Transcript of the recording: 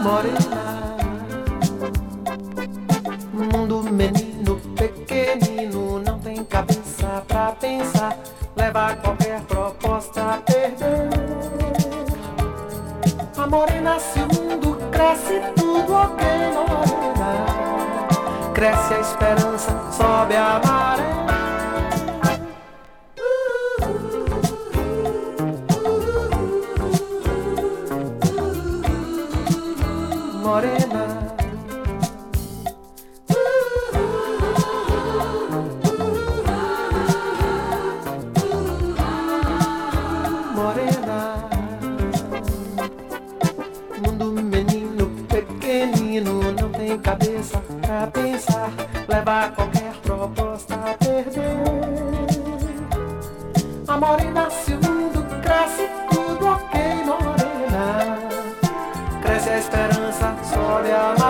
morena. Mundo menino pequenino, não tem cabeça pra pensar, leva qualquer proposta a perder. A morena, se o mundo cresce, tudo ok, morena. Cresce a esperança, sobe a maré. Morena. Morena. Mundo menino pequenino, não tem cabeça pra pensar, leva qualquer proposta a perder. A morena, se o mundo cresce, tudo ok, morena. Cresce a esperança, sobe a